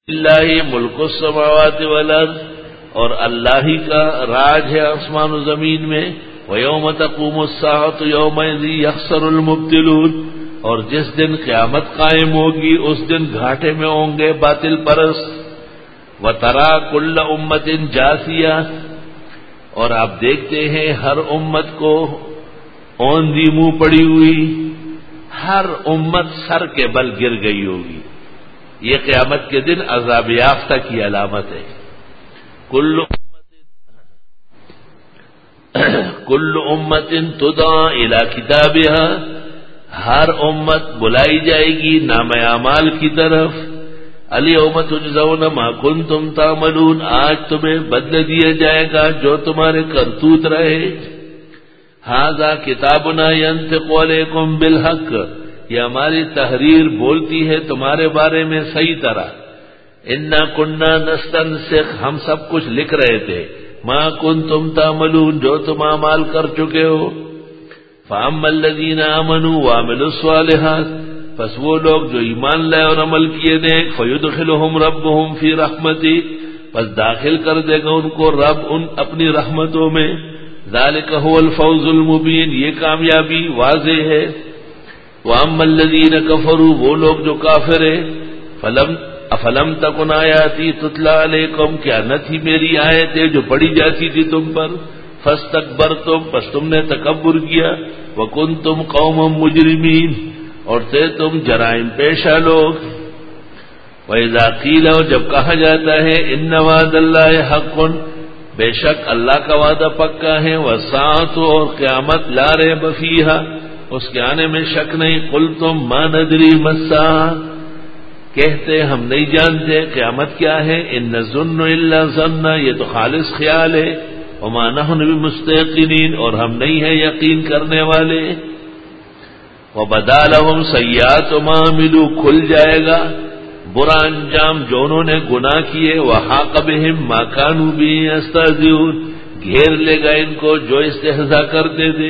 اللہ ملک السماوات والارض، اور اللہ ہی کا راج ہے آسمان و زمین میں. وَيَوْمَ تَقُومُ السَّاعَةُ يَوْمَئِذٍ يَخْسَرُ الْمُبْطِلُونَ، اور جس دن قیامت قائم ہوگی اس دن گھاٹے میں ہوں گے باطل پرست. وَتَرَىٰ كُلَّ أُمَّةٍ جَاثِيَةٍ، اور آپ دیکھتے ہیں ہر امت کو اوندھی منہ پڑی ہوئی، ہر امت سر کے بل گر گئی ہوگی. یہ قیامت کے دن عذاب یافتہ کی علامت ہے. کل امت تدعی الی کتابها، ہر امت بلائی جائے گی نام اعمال کی طرف. الیوم تجزون ما کنتم تعملون، آج تمہیں بدلہ دیا جائے گا جو تمہارے کرتوت رہے. ھذا کتابنا ينطق علیکم بالحق، یہ ہماری تحریر بولتی ہے تمہارے بارے میں صحیح طرح. انا کننا نستنسخ، ہم سب کچھ لکھ رہے تھے. ما کنتم تعملون، جو تم اعمال کر چکے ہو. فاما الذین آمنوا وعملوا الصالحات، پس وہ لوگ جو ایمان لائے اور عمل کیے نیک. فیدخلہم ربہم فی رحمتہ، پس داخل کر دے گا ان کو رب ان اپنی رحمتوں میں. ذالک هو الفوز المبین، یہ کامیابی واضح ہے. وَأَمَّا الَّذِينَ كَفَرُوا، وہ لوگ جو کافر ہیں. افلم تکن آیاتی تتلی علیکم، کیا نہ تھی میری آیتیں جو پڑھی جاتی تھی تم پر. فاستکبرتم، پس تم نے تکبر کیا. وکنتم قوما مجرمین، اور تھے تم جرائم پیشہ لوگ. وَإِذَا قِيلَ، اور جب کہا جاتا ہے ان وعد اللہ حق، بے شک اللہ کا وعدہ پکا ہے. والساعۃ، اور قیامت لا ریب فیہا، اس کے آنے میں شک نہیں. قلتم ما ندری ما الساعۃ، کہتے ہم نہیں جانتے قیامت کیا ہے. ان نظن الا ظنا، یہ تو خالص خیال ہے. وما نحن بمستيقنین، اور ہم نہیں ہیں یقین کرنے والے. وبدا لهم سیئات ما عملوا، کھل جائے گا برا انجام جو انہوں نے گناہ کیے. وحاق بهم ما كانوا به يستهزئون، گھیر لے گا ان کو جو استہزاء کرتے تھے.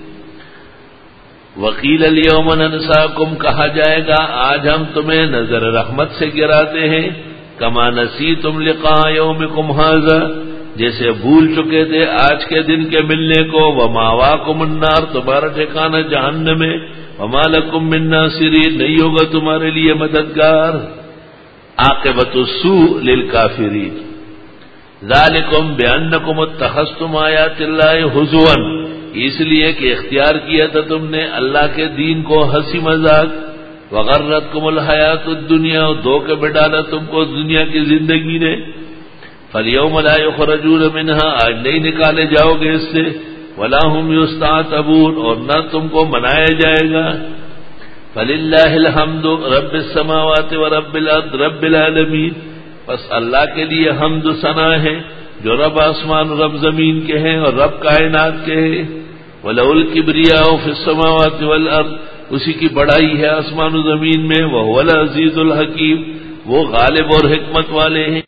وقیل الیوم ننساکم، کہا جائے گا آج ہم تمہیں نظر رحمت سے گراتے ہیں. کما نسیتم لقاء یومکم ھذا، جیسے بھول چکے تھے آج کے دن کے ملنے کو. وماواکم النار، تمہارا ٹھکانہ جہنم ہے. وما لکم من ناصرین، نہیں ہوگا تمہارے لیے مددگار. عاقبۃ السوء للکافرین. ذالکم بانکم اتخذتم آیات اللہ ہزوا، اس لیے کہ اختیار کیا تھا تم نے اللہ کے دین کو ہنسی مذاق. وغرتکم الحیات الدنیا، اور دھوکے میں ڈالا تم کو دنیا کی زندگی نے. فالیوم لا یخرجون منہا، آج نہیں نکالے جاؤ گے اس سے. ولا هم یستعتبون، اور نہ تم کو منایا جائے گا. فللہ الحمد رب السماوات ورب الارض رب العالمین، بس اللہ کے لیے حمد و ثنا ہے جو رب آسمان رب زمین کے ہیں اور رب کائنات کے ہیں. وَلَهُ الْكِبْرِيَاءُ فِي السَّمَاوَاتِ وَالْأَرْضِ، اسی کی بڑائی ہے آسمان و زمین میں. وَهُوَ الْعَزِيزُ الْحَكِيمُ، وہ غالب اور حکمت والے ہیں.